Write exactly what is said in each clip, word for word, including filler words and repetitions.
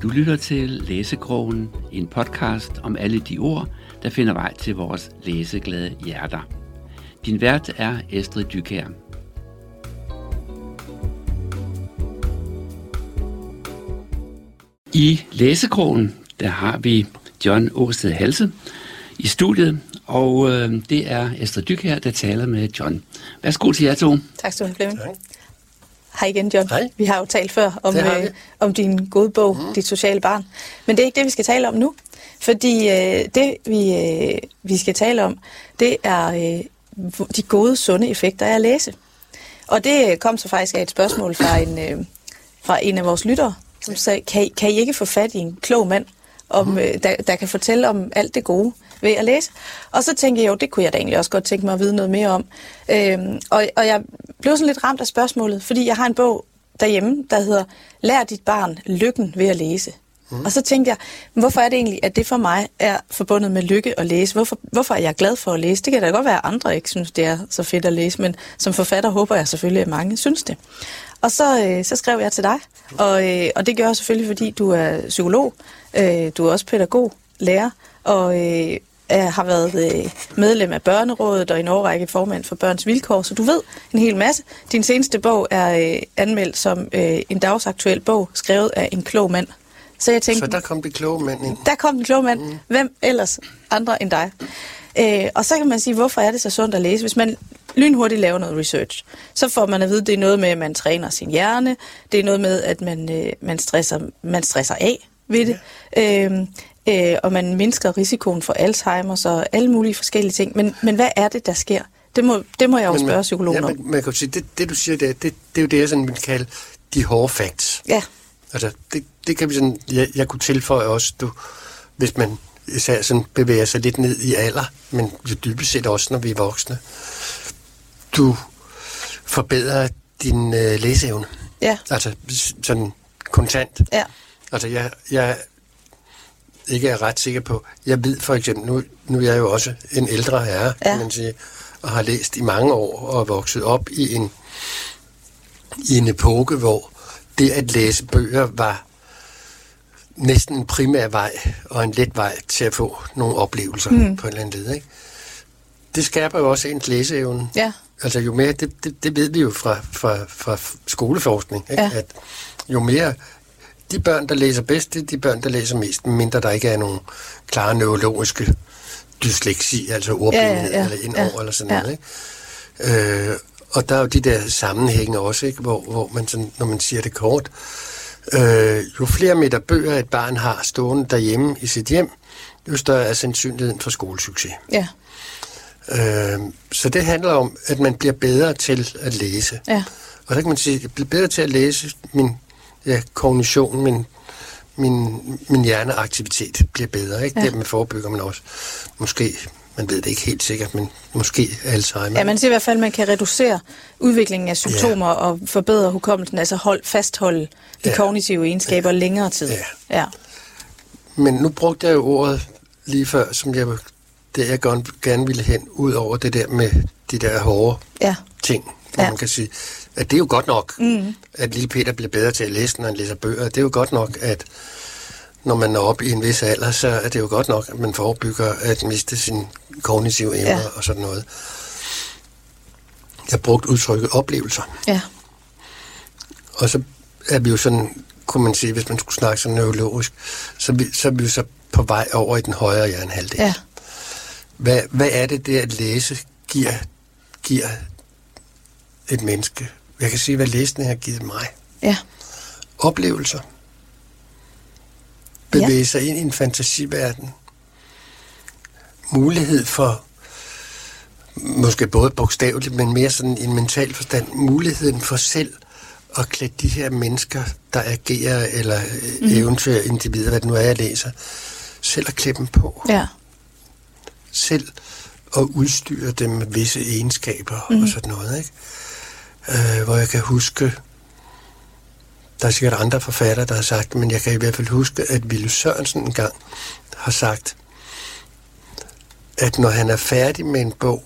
Du lytter til Læsekrogen, en podcast om alle de ord, der finder vej til vores læseglade hjerter. Din vært er Estrid Dykær. I Læsekrogen, der har vi John Åsted Halse i studiet, og øh, det er Estrid Dykær, der taler med John. Værsgo til jer to. Tak skal du have, Flemming. Hej igen, John. Hej. Vi har jo talt før om, øh, om din gode bog, mm. Dit sociale barn. Men det er ikke det, vi skal tale om nu. Fordi øh, det, vi, øh, vi skal tale om, det er øh, de gode, sunde effekter af at læse. Og det kom så faktisk af et spørgsmål fra en, øh, fra en af vores lyttere, som sagde, kan I, kan I ikke få fat i en klog mand, om, øh, der, der kan fortælle om alt det gode ved at læse? Og så tænkte jeg jo, det kunne jeg da egentlig også godt tænke mig at vide noget mere om. Øhm, og, og jeg blev sådan lidt ramt af spørgsmålet, fordi jeg har en bog derhjemme, der hedder Lær dit barn lykken ved at læse. Mm. Og så tænkte jeg, hvorfor er det egentlig, at det for mig er forbundet med lykke at læse? Hvorfor, hvorfor er jeg glad for at læse? Det kan da godt være, at andre ikke synes, det er så fedt at læse, men som forfatter håber jeg selvfølgelig, at mange synes det. Og så, øh, så skrev jeg til dig, og, øh, og det gør jeg selvfølgelig, fordi du er psykolog, øh, du er også pædagog, lærer, og øh, har været øh, medlem af Børnerådet og en årrække formand for Børns Vilkår, så du ved en hel masse. Din seneste bog er øh, anmeldt som øh, en dagsaktuel bog, skrevet af en klog mand. Så jeg tænkte, så der kom det kloge mand ind. Der kom den kloge mand. Mm. Hvem ellers andre end dig? Øh, og så kan man sige, hvorfor er det så sundt at læse? Hvis man lynhurtigt laver noget research, så får man at vide, at det er noget med, at man træner sin hjerne. Det er noget med, at man, øh, man, stresser, man stresser af ved det. Ja. Øh, øh, og man mindsker risikoen for Alzheimer og alle mulige forskellige ting. Men, men hvad er det, der sker? Det må, det må jeg jo men, spørge psykologen ja, om. Man, man kan sige, det, det du siger, det, det, det er jo det, jeg sådan vil kalde de hårde facts. Ja. Altså, det, det kan vi sådan, jeg, jeg kunne tilføje også, du, hvis man især sådan bevæger sig lidt ned i alder, men jo dybest set også, når vi er voksne. Du forbedrer din øh, læseevne. Ja. Altså, sådan kontant. Ja. Altså, jeg, jeg ikke er ret sikker på, jeg ved for eksempel, nu, nu er jeg jo også en ældre herre, ja. Kan man sige, og har læst i mange år og vokset op i en, i en epoke, hvor det at læse bøger var næsten en primær vej og en let vej til at få nogle oplevelser mm. på en eller anden led, ikke? Det skærper jo også ens læseevne. Ja. Altså jo mere, det, det, det ved vi jo fra, fra, fra skoleforskning, ikke? Ja. At jo mere de børn, der læser bedst, det er de børn, der læser mest, mindre der ikke er nogen klare neurologiske dysleksi, altså ordblindhed ja, ja, ja. eller indover ja. eller sådan ja. noget, ikke? Øh, og der er jo de der sammenhænge også, ikke? Hvor, hvor man sådan, når man siger det kort, øh, jo flere meter bøger et barn har stående derhjemme i sit hjem, jo større er sandsynligheden for skolesucces. Ja. Øh, så det handler om, at man bliver bedre til at læse. Ja. Og så kan man sige, at jeg bliver bedre til at læse, min ja, kognition, min, min, min hjerneaktivitet bliver bedre, ikke? Ja. Dermed forebygger man også, måske, man ved det ikke helt sikkert, men måske Alzheimer. Ja, man siger i hvert fald, at man kan reducere udviklingen af symptomer ja. og forbedre hukommelsen, altså hold, fastholde de ja. kognitive egenskaber ja. længere tid. Ja. Ja. Men nu brugte jeg jo ordet lige før, som jeg, det jeg gerne ville hen, ud over det der med de der hårde ja. ting, hvor ja. man kan sige, at det er jo godt nok, mm. at lille Peter bliver bedre til at læse, når han læser bøger. Det er jo godt nok, at når man når op i en vis alder, så er det jo godt nok, at man forebygger at miste sin kognitive evner ja. og sådan noget. Jeg har brugt udtrykket oplevelser. Ja. Og så er vi jo sådan, kunne man sige, hvis man skulle snakke sådan neurologisk, så, vi, så er vi jo så på vej over i den højre hjernehalvdel. Ja. Hvad, hvad er det, det at læse giver, giver et menneske? Jeg kan sige, hvad læsning har givet mig. Ja. Oplevelser. Bevæge ja. sig ind i en fantasiverden. Mulighed for, måske både bogstaveligt, men mere sådan en mental forstand, muligheden for selv at klæde de her mennesker, der agerer, eller mm. eventuelle individer, hvad det nu er, jeg læser, selv at klæde dem på. Ja. Selv at udstyre dem med visse egenskaber mm. og sådan noget, ikke? Uh, hvor jeg kan huske, der er sikkert andre forfattere, der har sagt, men jeg kan i hvert fald huske, at Ville Sørensen engang har sagt, at når han er færdig med en bog,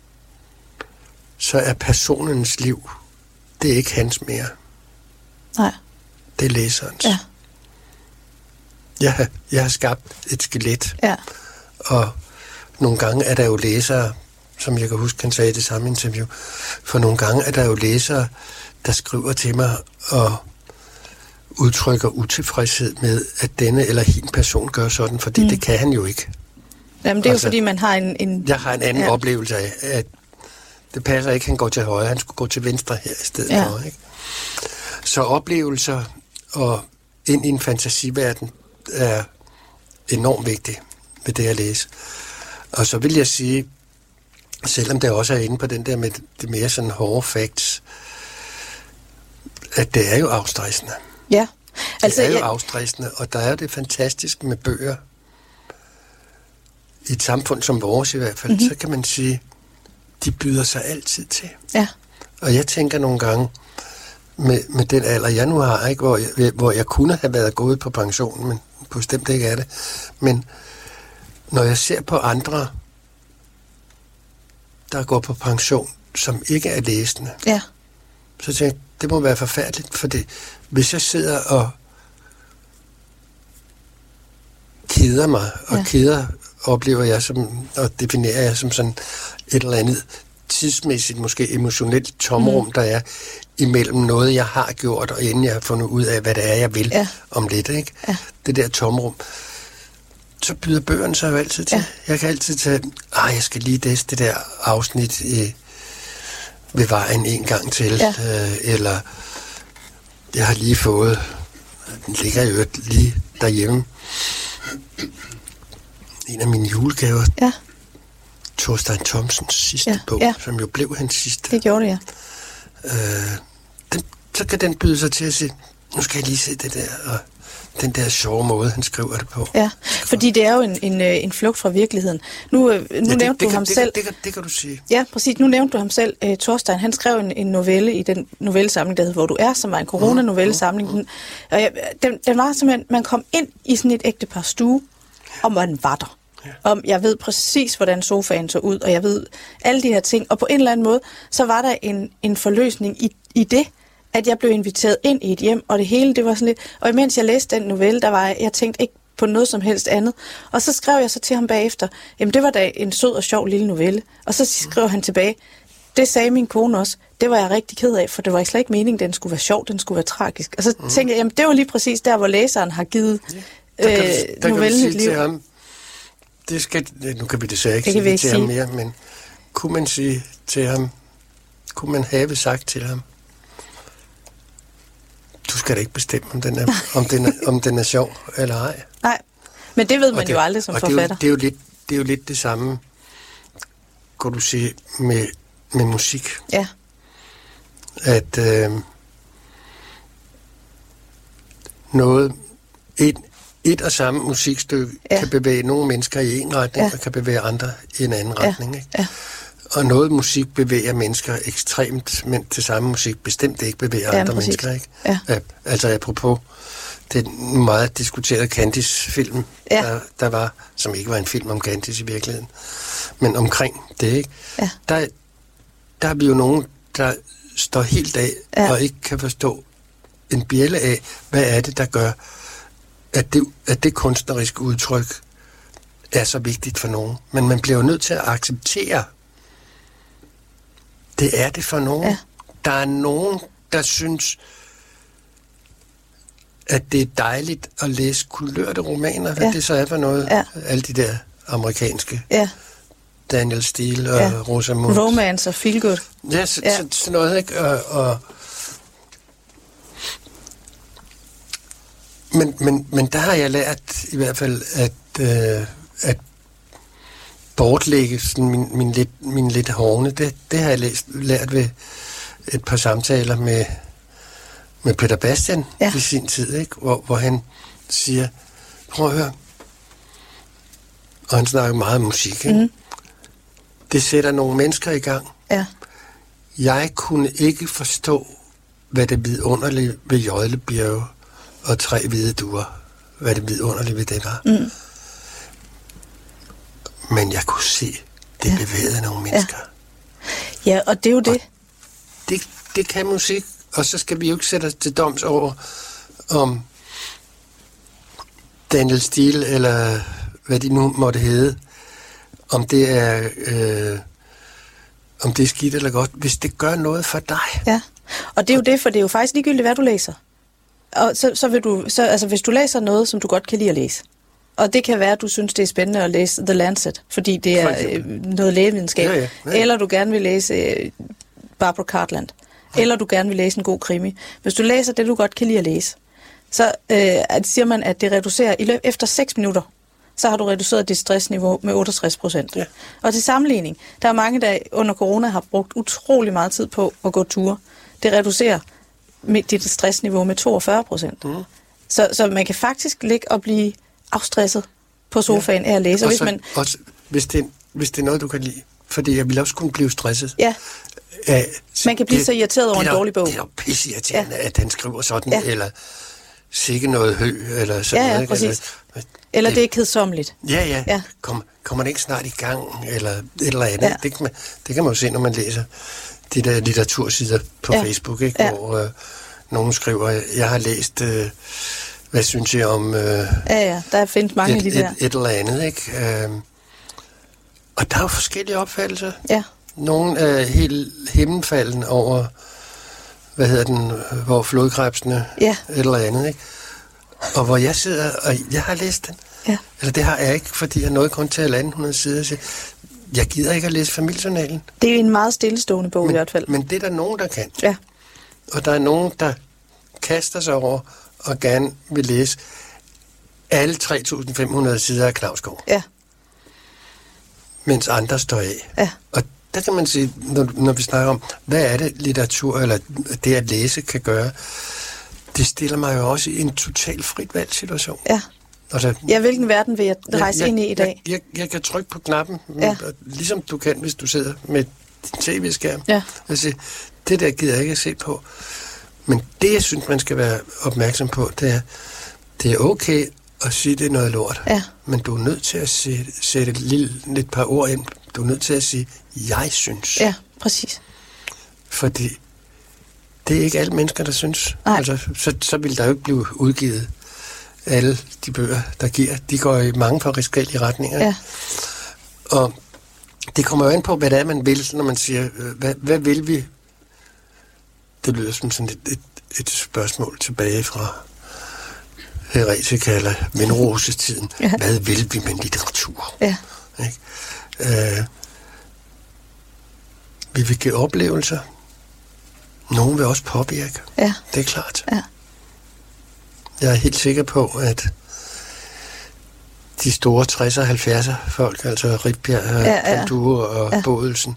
så er personens liv, det er ikke hans mere. Nej. Det er læserens. Ja. jeg, jeg har skabt et skelet. Ja. Og nogle gange er der jo læsere, som jeg kan huske, han sagde i det samme interview, for nogle gange er der jo læsere, der skriver til mig og udtrykker utilfredshed med, at denne eller hin person gør sådan, fordi mm. det kan han jo ikke. Jamen, det er altså, jo fordi, man har en... en jeg har en anden ja. oplevelse af, at det passer ikke, han går til højre, han skulle gå til venstre her i stedet ja. for. Ikke? Så oplevelser og ind i en fantasiverden er enormt vigtigt ved det at læse. Og så vil jeg sige, selvom det også er inde på den der med det mere sådan hårde facts, at det er jo afstressende. Ja. Altså, det er jo jeg... afstressende, og der er jo det fantastiske med bøger. I et samfund som vores i hvert fald, mm-hmm. så kan man sige, de byder sig altid til. Ja. Og jeg tænker nogle gange, med, med den alder, jeg nu har, ikke, hvor, jeg, hvor jeg kunne have været gået på pension, men bestemt ikke er det. Men når jeg ser på andre, der går på pension, som ikke er læsende, ja. så tænker jeg, det må være forfærdeligt, for det, hvis jeg sidder og keder mig, og ja. keder oplever jeg som, og definerer jeg som sådan et eller andet tidsmæssigt, måske emotionelt tomrum, mm. der er imellem noget, jeg har gjort, og inden jeg har fundet ud af, hvad det er, jeg vil ja. om lidt, ikke? Ja. Det der tomrum. Så byder bøgerne sig jo altid til. Ja. Jeg kan altid tage, ah, jeg skal lige læse det der afsnit i, ved vejen en gang til, ja. øh, eller jeg har lige fået, den ligger jo lige derhjemme, en af mine julegaver, ja. Thorstein Thomsens sidste ja. bog, ja. som jo blev hans sidste. Det gjorde det, ja. Øh, den, så kan den byde sig til at sige, nu skal jeg lige se det der, og den der sjove måde, han skriver det på. Ja, fordi det er jo en, en, en flugt fra virkeligheden. Nu, nu ja, det, nævnte det du kan, ham det, selv. Det, det, det, det kan du sige. Ja, præcis. Nu nævnte du ham selv. Uh, Thorstein, han skrev en, en novelle i den novellesamling, der hed Hvor du er, som var en corona-novellesamling. Mm, mm, mm. Og ja, den, den var simpelthen, man kom ind i sådan et ægtepar stue, og man var der. Ja. Om jeg ved præcis, hvordan sofaen så ud, og jeg ved alle de her ting. Og på en eller anden måde, så var der en, en forløsning i, i det, at jeg blev inviteret ind i et hjem, og det hele, det var sådan lidt... Og imens jeg læste den novelle, der var jeg, jeg tænkte ikke på noget som helst andet. Og så skrev jeg så til ham bagefter, jamen det var da en sød og sjov lille novelle. Og så skrev han tilbage, det sagde min kone også, det var jeg rigtig ked af, for det var slet ikke meningen, den skulle være sjov, den skulle være tragisk. Og så mm. tænkte jeg, jamen det var lige præcis der, hvor læseren har givet ja. øh, novellen et liv. Ham, det skal, nu kan vi desværre ikke sige til ham mere, men kunne man sige til ham, kunne man have sagt til ham, du skal da ikke bestemme, om den er, om den er, om den er sjov eller ej. Nej, men det ved man det, jo aldrig som forfatter. Det er jo, det, er jo lidt, det er jo lidt det samme, kan du sige, med, med musik. Ja. At øh, noget, et, et og samme musikstykke ja. kan bevæge nogle mennesker i en retning, ja. og kan bevæge andre i en anden ja. retning. Ikke? Ja. Og noget musik bevæger mennesker ekstremt, men til samme musik bestemt ikke bevæger ja, andre præcis. mennesker. Ikke? Ja. Altså apropos den meget diskuterede Candice-film, ja. der, der var, som ikke var en film om Candice i virkeligheden, men omkring det, ikke? Ja. Der, der er vi jo nogen, der står helt af ja. og ikke kan forstå en bjælle af, hvad er det, der gør, at det, at det kunstneriske udtryk er så vigtigt for nogen. Men man bliver jo nødt til at acceptere, det er det for nogen. Ja. Der er nogen, der synes, at det er dejligt at læse kulørte romaner, hvad ja. det så er for noget. Ja. Alle de der amerikanske. Ja. Daniel Steele og ja. Rosamund. Romance og feel good. Ja, så, ja. Så, så noget, ikke? Og, og men, men, men der har jeg lært i hvert fald, at, øh, at bortlægge sådan min, min, lidt, min lidt hårne. Det, det har jeg læst, lært ved et par samtaler med, med Peter Bastian ja. i sin tid, ikke? Hvor, hvor han siger, prøv at høre, og han snakker meget om musik, ikke? Mm. Det sætter nogle mennesker i gang. Ja. Jeg kunne ikke forstå, hvad det vidunderlige ved Jøjlebjerge og tre hvide duer, hvad det vidunderlige ved det var. Mm. Men jeg kunne se, det ja. bevægede nogle mennesker. Ja, ja og det er jo det. det. Det kan musik, og så skal vi jo ikke sætte os til doms over, om Daniel Steele, eller hvad de nu måtte hedde, om det er, øh, om det er skidt eller godt, hvis det gør noget for dig. Ja, og det er jo det, for det er jo faktisk ligegyldigt, hvad du læser. Og så, så vil du, så, altså hvis du læser noget, som du godt kan lide at læse, og det kan være, at du synes, det er spændende at læse The Lancet, fordi det er øh, noget lægevidenskab, ja, ja, ja. Eller du gerne vil læse øh, Barbara Cartland, ja. Eller du gerne vil læse en god krimi. Hvis du læser det, du godt kan lide at læse, så øh, siger man, at det reducerer, i løb, efter seks minutter, så har du reduceret dit stressniveau med otteogtres procent. Ja. Og til sammenligning, der er mange, der under corona har brugt utrolig meget tid på at gå ture. Det reducerer med dit stressniveau med toogfyrre procent. Mm. Så, så man kan faktisk ligge og blive afstresset på sofaen ja. Af at læse. Og også, hvis, man, også, hvis, det, hvis det er noget, du kan lide. Fordi jeg vil også kunne blive stresset. Ja. Af, man kan blive det, så irriteret over en der, dårlig bog. Det er jo pisseirriterende, ja. At han skriver sådan, ja. Eller sikke noget hø, eller sådan ja, ja, noget. Præcis. Eller, eller det, det er kedsommeligt. Ja, ja. ja. Kom, kommer det ikke snart i gang, eller et eller andet. Ja. Det, kan man, det kan man jo se, når man læser de der litteratursider på ja. Facebook, ikke? Ja. Hvor øh, nogen skriver, jeg har læst, øh, hvad synes jeg om... Øh, ja, ja, der findes mange et, af de der. Et, et eller andet, ikke? Øh, og der er jo forskellige opfattelser. Ja. Nogle er helt himmelfalden over, hvad hedder den, hvor flodkrebsene, ja. Et eller andet, ikke? Og hvor jeg sidder, og jeg har læst den. Ja. Eller det har jeg ikke, fordi jeg nåede kun til halvanden hundrede sider og siger, jeg gider ikke at læse familiejournalen. Det er en meget stillestående bog men, i hvert fald. Men det er der nogen, der kan. Ja. Og der er nogen, der kaster sig over og gerne vil læse alle tre tusind fem hundrede sider af Knausgård. Ja. Mens andre står af. Ja. Og der kan man sige, når, når vi snakker om, hvad er det litteratur, eller det at læse kan gøre, det stiller mig jo også i en total frit valg-situation. Ja. Altså, ja, hvilken verden vil jeg rejse jeg, ind i i dag? Jeg, jeg, jeg kan trykke på knappen, ja. ligesom du kan, hvis du sidder med din tv-skærm. Ja. Altså, det der gider jeg ikke at se på. Men det, jeg synes, man skal være opmærksom på, det er, det er okay at sige, det er noget lort. Ja. Men du er nødt til at sætte, sætte et, lille, et par ord ind. Du er nødt til at sige, jeg synes. Ja, præcis. Fordi det er ikke alle mennesker, der synes. Nej. Altså, så, så vil der jo ikke blive udgivet alle de bøger, der giver. De går i mange forskellige retninger. Ja. Og det kommer jo an på, hvad det er, man vil, når man siger, hvad, hvad vil vi? Det lyder som sådan et, et, et spørgsmål tilbage fra heretika eller Vindrose-tiden. Ja. Hvad vil vi med litteratur? Ja. Ikke? Øh, vi vil give oplevelser. Nogen vil også påvirke. Ja. Det er klart. Ja. Jeg er helt sikker på, at de store tresser og halvfjerdser folk, altså Rifbjerg, ja, ja. Panduro og ja. Bodelsen,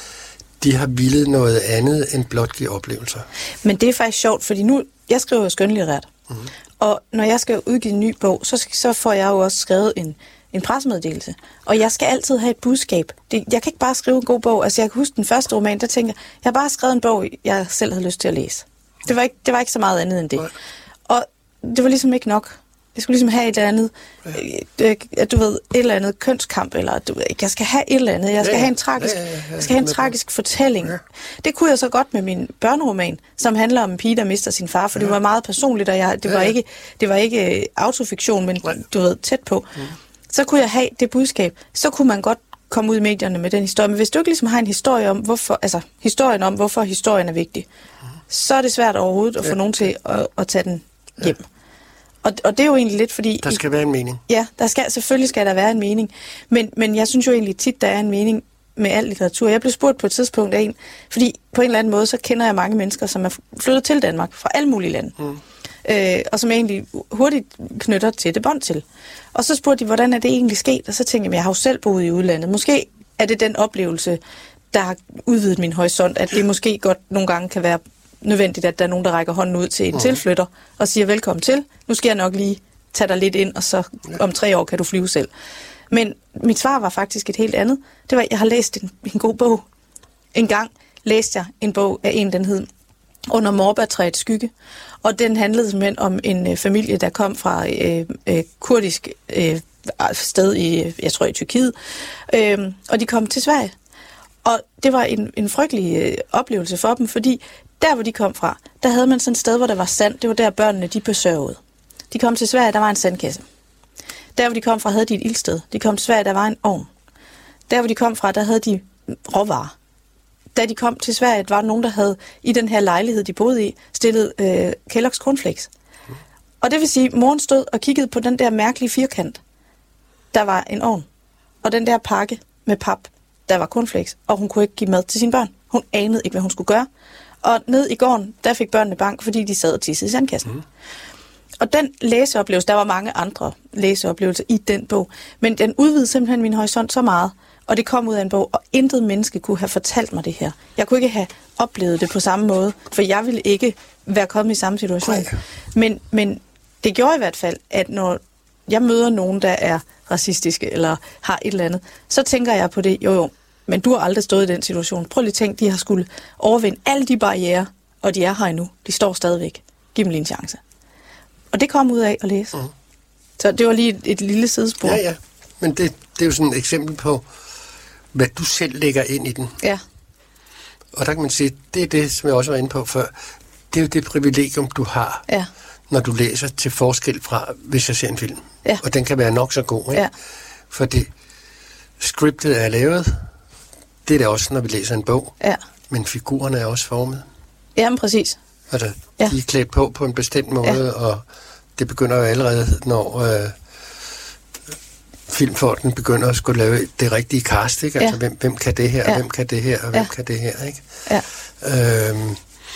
de har villet noget andet end blot give oplevelser. Men det er faktisk sjovt, fordi nu, jeg skriver jo skønlitterært, mm-hmm. og når jeg skal udgive en ny bog, så, så får jeg jo også skrevet en, en pressemeddelelse. Og jeg skal altid have et budskab. Det, jeg kan ikke bare skrive en god bog. Altså jeg kan huske den første roman, der tænker jeg, jeg har bare skrevet en bog, jeg selv havde lyst til at læse. Det var ikke, det var ikke så meget andet end det. Nej. Og det var ligesom ikke nok. Jeg skulle ligesom have et eller andet, ja. øh, du ved, et eller andet kønskamp, eller du ved, jeg skal have et eller andet, jeg skal ja, have en tragisk, ja, ja, ja, jeg skal have en tragisk fortælling. Ja. Det kunne jeg så godt med min børneroman, som handler om en pige, der mister sin far, for ja. Det var meget personligt, og jeg, det, ja, var ikke, det var ikke autofiktion, men ja. Du ved, tæt på. Ja. Så kunne jeg have det budskab, så kunne man godt komme ud i medierne med den historie. Men hvis du ikke ligesom har en historie om, hvorfor, altså historien om, hvorfor historien er vigtig, ja. Så er det svært overhovedet at få ja. Nogen til at, at tage den hjem. Ja. Og, og det er jo egentlig lidt fordi... Der skal være en mening. Ja, der skal, selvfølgelig skal der være en mening. Men, men jeg synes jo egentlig tit, der er en mening med al litteratur. Jeg blev spurgt på et tidspunkt af en, fordi på en eller anden måde, så kender jeg mange mennesker, som er flyttet til Danmark fra alle mulige lande. Mm. Øh, og som jeg egentlig hurtigt knytter til det bånd til. Og så spurgte de, hvordan er det egentlig sket? Og så tænkte jeg, jeg har jo selv boet i udlandet. Måske er det den oplevelse, der har udvidet min horisont, at det måske godt nogle gange kan være nødvendigt, at der er nogen, der rækker hånden ud til en mm. tilflytter og siger velkommen til. Nu skal jeg nok lige tage dig lidt ind, og så om tre år kan du flyve selv. Men mit svar var faktisk et helt andet. Det var, at jeg har læst en, en god bog. En gang læste jeg en bog af en, den hed Under morbærtræets skygge. Og den handlede simpelthen om en øh, familie, der kom fra øh, øh, kurdisk øh, sted i, jeg tror i Tyrkiet. Øh, og de kom til Sverige. Og det var en, en frygtelig øh, oplevelse for dem, fordi der, hvor de kom fra, der havde man sådan et sted, hvor der var sand. Det var der, børnene de besørgede. De kom til Sverige, der var en sandkasse. Der, hvor de kom fra, havde de et ildsted. De kom til Sverige, der var en ovn. Der, hvor de kom fra, der havde de råvarer. Da de kom til Sverige, var der nogen, der havde i den her lejlighed, de boede i, stillet øh, Kellogg's Cornflakes. Og det vil sige, at moren stod og kiggede på den der mærkelige firkant. Der var en ovn. Og den der pakke med pap, der var cornflakes. Og hun kunne ikke give mad til sine børn. Hun anede ikke, hvad hun skulle gøre. Og ned i gården, der fik børnene bank, fordi de sad og tissede i sandkassen. Mm. Og den læseoplevelse, der var mange andre læseoplevelser i den bog, men den udvidede simpelthen min horisont så meget, og det kom ud af en bog, og intet menneske kunne have fortalt mig det her. Jeg kunne ikke have oplevet det på samme måde, for jeg ville ikke være kommet i samme situation. Men, men det gjorde i hvert fald, at når jeg møder nogen, der er racistiske eller har et eller andet, så tænker jeg på det, jo jo, men du har aldrig stået i den situation. Prøv lige at tænke, de har skulle overvinde alle de barrierer, og de er her endnu. De står stadigvæk. Giv dem lige en chance. Og det kom ud af at læse. Mm. Så det var lige et, et lille sidespor. Ja, ja. Men det, det er jo sådan et eksempel på, hvad du selv lægger ind i den. Ja. Og der kan man sige, det er det, som jeg også var inde på før. Det er jo det privilegium, du har, ja. når du læser til forskel fra, hvis jeg ser en film. Ja. Og den kan være nok så god, ikke? Ja. Fordi scriptet er lavet. Det er det også, når vi læser en bog. Ja. Men figurerne er også formet. Jamen, præcis. Altså, ja. de er klædt på på en bestemt måde, ja. Og det begynder jo allerede, når øh, filmfolken begynder at skulle lave det rigtige cast, ikke? Altså, ja. hvem, hvem kan det her, ja. hvem kan det her, og hvem ja. kan det her, ikke? Ja. Øhm,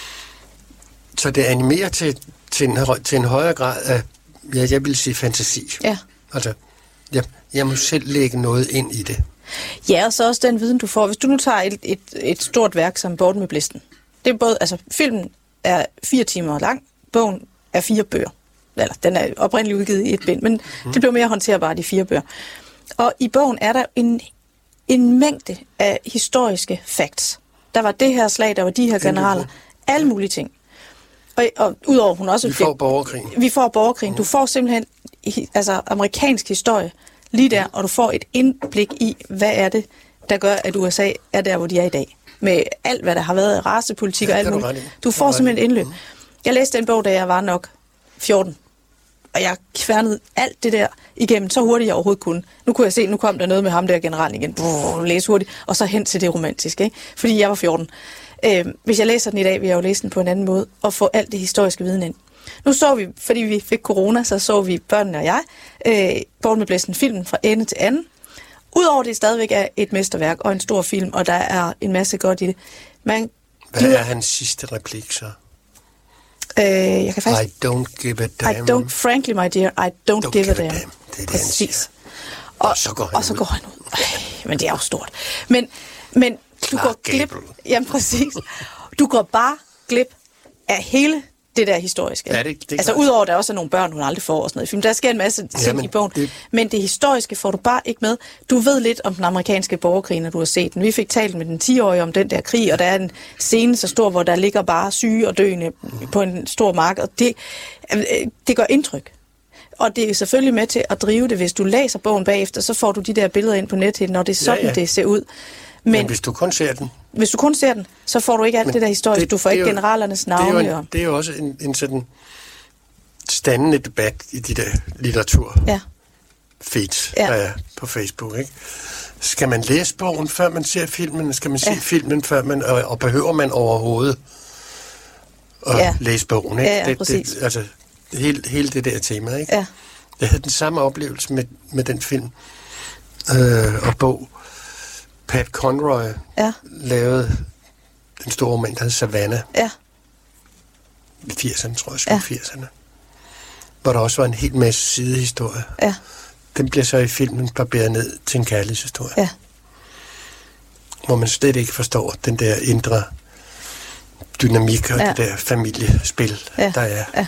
så det animerer til, til, en, til en højere grad af, ja, jeg vil sige fantasi. Ja. Altså, jeg, jeg må selv lægge noget ind i det. Ja, og så også den viden, du får. Hvis du nu tager et, et, et stort værk som Borten med Blæsten. Det er både, altså, filmen er fire timer lang, bogen er fire bøger. Eller, den er oprindeligt udgivet i et bind, men mm. det blev mere håndterbart i fire bøger. Og i bogen er der en, en mængde af historiske facts. Der var det her slag, der var de her generaler, alle mulige ting. Og, og udover hun også... Vi får borgerkrigen. Vi får borgerkrigen. Mm. Du får simpelthen altså, amerikansk historie lige der, og du får et indblik i, hvad er det, der gør, at U S A er der, hvor de er i dag. Med alt, hvad der har været af racepolitik ja, og alt muligt. Du får simpelthen et indløb. Jeg læste den bog, da jeg var nok fjorten. Og jeg kværnede alt det der igennem så hurtigt, jeg overhovedet kunne. Nu kunne jeg se, nu kom der noget med ham der generalen igen. Brrr, læse hurtigt. Og så hen til det romantiske, ikke? Fordi jeg var fjorten. Øh, hvis jeg læser den i dag, vil jeg jo læse den på en anden måde, og få alt det historiske viden ind. Nu så vi, fordi vi fik corona, så så vi børnene og jeg, øh, Borten med Blæsten filmen fra ende til anden. Udover det stadigvæk er et mesterværk og en stor film, og der er en masse godt i det. Man, Hvad er hans sidste replik så? Øh, jeg kan faktisk... I don't give a damn. I don't, frankly, my dear, I don't, don't give, give a damn. damn. Det er det, præcis. Og, og så går han og så ud. Går han ud. Ej, men det er jo stort. Men, men du ah, går glip... Gabriel. Jamen, præcis. Du går bare glip af hele det der historiske. Ja, det, det altså, udover at der også er nogle børn, hun aldrig får og sådan noget. Der sker en masse ting ja, men i bogen. Det... Men det historiske får du bare ikke med. Du ved lidt om den amerikanske borgerkrig, når du har set den. Vi fik talt med den ti-årige om den der krig, og der er en scene så stor, hvor der ligger bare syge og døende mm. på en stor mark, og det, det gør indtryk. Og det er selvfølgelig med til at drive det. Hvis du læser bogen bagefter, så får du de der billeder ind på nettet, når det er sådan, ja, ja. det ser ud. Men, men hvis du kun ser den... Hvis du kun ser den, så får du ikke alt men det der historiske. Det, du får ikke jo, generalernes navne. Det er jo, det er jo også en, en sådan standende debat i de der litteratur. Ja. Feeds, ja. der er på Facebook, ikke? Skal man læse bogen, før man ser filmen? Skal man se ja. filmen, før man... Og, og behøver man overhovedet at ja. læse bogen, ikke? Ja, ja, det, præcis. Det, altså, hele, hele det der tema, ikke? Ja. Jeg havde den samme oplevelse med, med den film øh, og bog. Pat Conroy ja. lavede den store roman, der hed Savannah. Ja. I firserne, tror jeg, slut ja. firserne. Hvor der også var en hel masse sidehistorie. Ja. Den bliver så i filmen barberet ned til en kærlighedshistorie. Ja. Hvor man slet ikke forstår den der indre dynamik og ja. det der familiespil, ja. der er. Ja.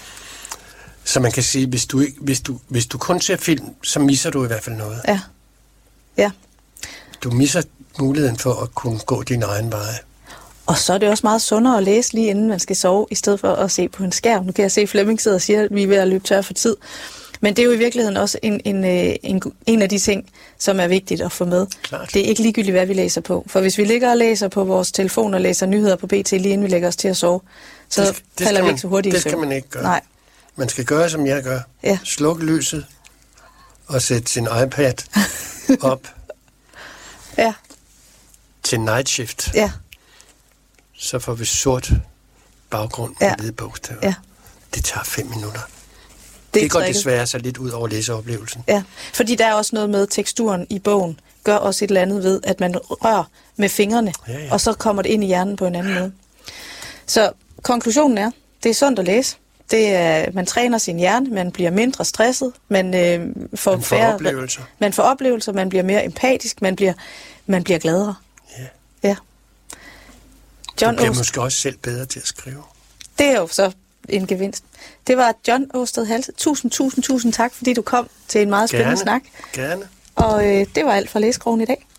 Så man kan sige, hvis du, ikke, hvis, du, hvis du kun ser film, så misser du i hvert fald noget. Ja. Ja. Du misser muligheden for at kunne gå din egen vej. Og så er det også meget sundere at læse lige inden man skal sove, i stedet for at se på en skærm. Nu kan jeg se, at Flemming sidder og siger, at vi er ved at løbe tør for tid. Men det er jo i virkeligheden også en, en, en, en af de ting, som er vigtigt at få med. Klart. Det er ikke ligegyldigt, hvad vi læser på. For hvis vi ligger og læser på vores telefon og læser nyheder på B T, lige inden vi lægger os til at sove, så det, det falder vi ikke så hurtigt i Det søvn. skal man ikke gøre. Nej. Man skal gøre, som jeg gør. Ja. Slukke lyset at sætte sin iPad op ja. til night shift, ja. så får vi sort baggrund med ja. hvide bogstaver. Ja. Det tager fem minutter. Det, det går desværre så lidt ud over læseoplevelsen. Ja, fordi der er også noget med teksturen i bogen, gør også et eller andet ved, at man rører med fingrene, ja, ja. Og så kommer det ind i hjernen på en anden måde. Så konklusionen er, det er sundt at læse. Det er, man træner sin hjerne, man bliver mindre stresset, man, øh, får, man får færre, oplevelser. Man får oplevelser, man bliver mere empatisk, man bliver, man bliver gladere. Ja. ja. John du bliver Åst... måske også selv bedre til at skrive. Det er jo så en gevinst. Det var John Åsted Halse. Tusind, tusind, tusind tak, fordi du kom til en meget spændende gerne, snak. Gerne. Og øh, det var alt for Læsekrogen i dag.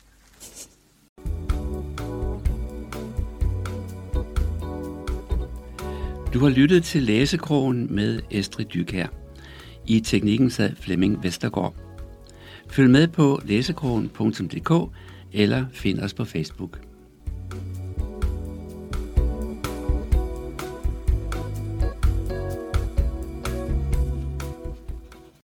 Du har lyttet til Læsekrogen med Estrid Dykjær. I teknikken sad Flemming Vestergaard. Følg med på læsekrogen punktum d k eller find os på Facebook.